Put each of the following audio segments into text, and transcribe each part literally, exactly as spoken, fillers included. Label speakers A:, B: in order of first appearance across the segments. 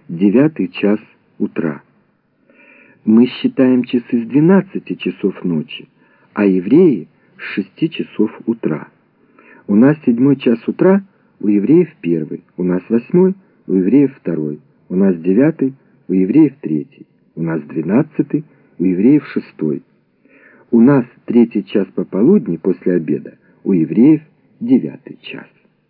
A: девятый час утра. Мы считаем часы с двенадцати часов ночи, а евреи с шести часов утра. У нас седьмой час утра, у евреев первый, у нас восьмой, у евреев второй, у нас девятый, у евреев третий, у нас двенадцатый, у евреев шестой. У нас третий час пополудни после обеда, у евреев девятый час.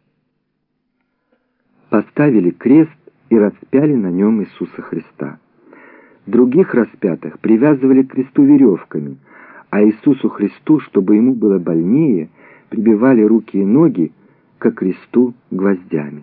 A: Поставили крест и распяли на нем Иисуса Христа. Других распятых привязывали к кресту веревками, а Иисусу Христу, чтобы ему было больнее, прибивали руки и ноги ко кресту гвоздями.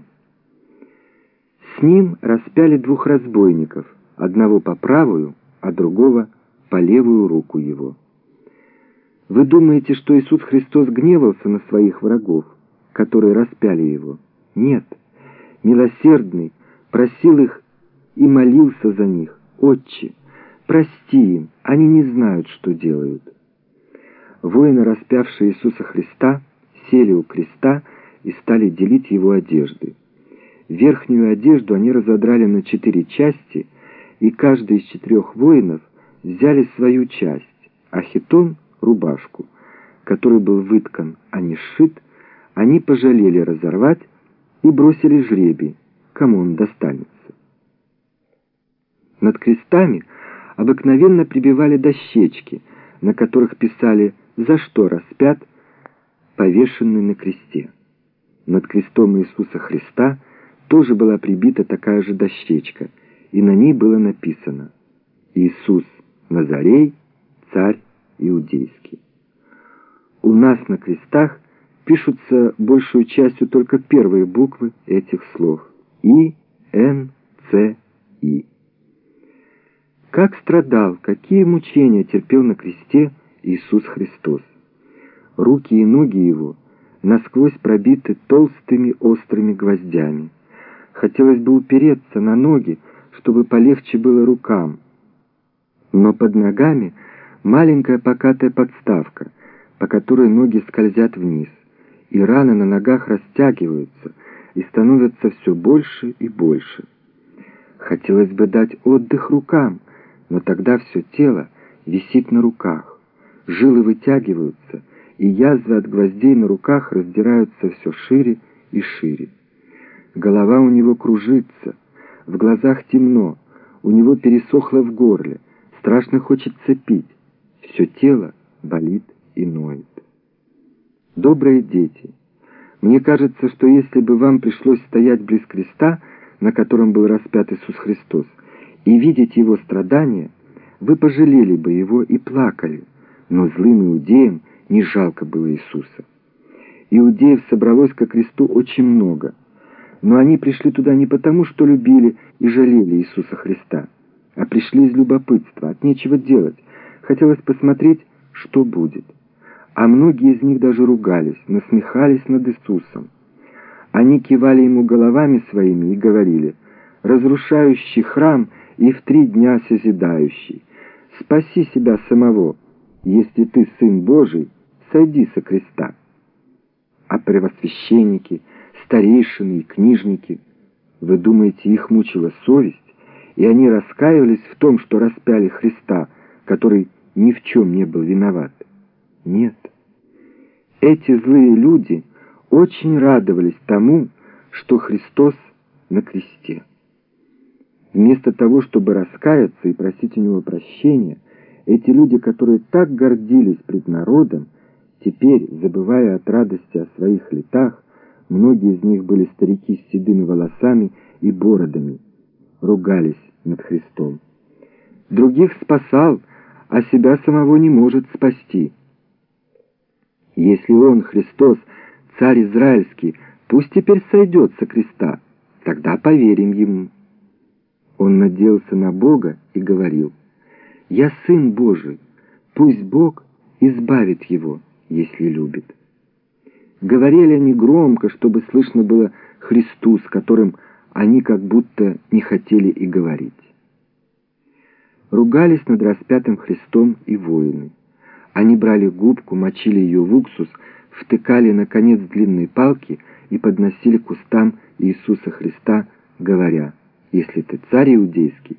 A: С ним распяли двух разбойников, одного по правую, а другого по левую руку его. Вы думаете, что Иисус Христос гневался на своих врагов, которые распяли его? Нет. Милосердный просил их и молился за них: «Отче, прости им, они не знают, что делают». Воины, распявшие Иисуса Христа, сели у креста и стали делить его одежды. Верхнюю одежду они разодрали на четыре части, и каждый из четырех воинов взяли свою часть, а хитон — рубашку, который был выткан, а не сшит, они пожалели разорвать и бросили жребий, кому он достанется. Над крестами обыкновенно прибивали дощечки, на которых писали «За что распят повешенный на кресте». Над крестом Иисуса Христа тоже была прибита такая же дощечка, и на ней было написано «Иисус Назарей, царь иудейский». У нас на крестах пишутся большую частью только первые буквы этих слов И, Н, Ц, И. Как страдал, какие мучения терпел на кресте Иисус Христос. Руки и ноги его насквозь пробиты толстыми острыми гвоздями. Хотелось бы упереться на ноги, чтобы полегче было рукам. Но под ногами маленькая покатая подставка, по которой ноги скользят вниз, и раны на ногах растягиваются и становятся все больше и больше. Хотелось бы дать отдых рукам, но тогда все тело висит на руках, жилы вытягиваются, и язвы от гвоздей на руках раздираются все шире и шире. Голова у него кружится, в глазах темно, у него пересохло в горле, страшно хочется пить, все тело болит и ноет. Добрые дети, мне кажется, что если бы вам пришлось стоять близ креста, на котором был распят Иисус Христос, и видеть его страдания, вы пожалели бы его и плакали, но злым иудеям не жалко было Иисуса. Иудеев собралось ко кресту очень много, но они пришли туда не потому, что любили и жалели Иисуса Христа, а пришли из любопытства, от нечего делать, хотелось посмотреть, что будет. А многие из них даже ругались, насмехались над Иисусом. Они кивали ему головами своими и говорили: «Разрушающий храм и в три дня созидающий, спаси себя самого, если ты Сын Божий, сойди со креста». А первосвященники, старейшины и книжники, вы думаете, их мучила совесть, и они раскаивались в том, что распяли Христа, который ни в чем не был виноват? Нет. Эти злые люди очень радовались тому, что Христос на кресте. Вместо того, чтобы раскаяться и просить у него прощения, эти люди, которые так гордились пред народом, теперь, забывая от радости о своих летах, многие из них были старики с седыми волосами и бородами, ругались над Христом. Других спасал, а себя самого не может спасти. Если он, Христос, царь израильский, пусть теперь сойдет со креста, тогда поверим ему. Он надеялся на Бога и говорил: «Я Сын Божий, пусть Бог избавит его, если любит». Говорили они громко, чтобы слышно было Христу, с которым они как будто не хотели и говорить. Ругались над распятым Христом и воины. Они брали губку, мочили ее в уксус, втыкали на конец длинной палки и подносили к устам Иисуса Христа, говоря: если ты царь иудейский,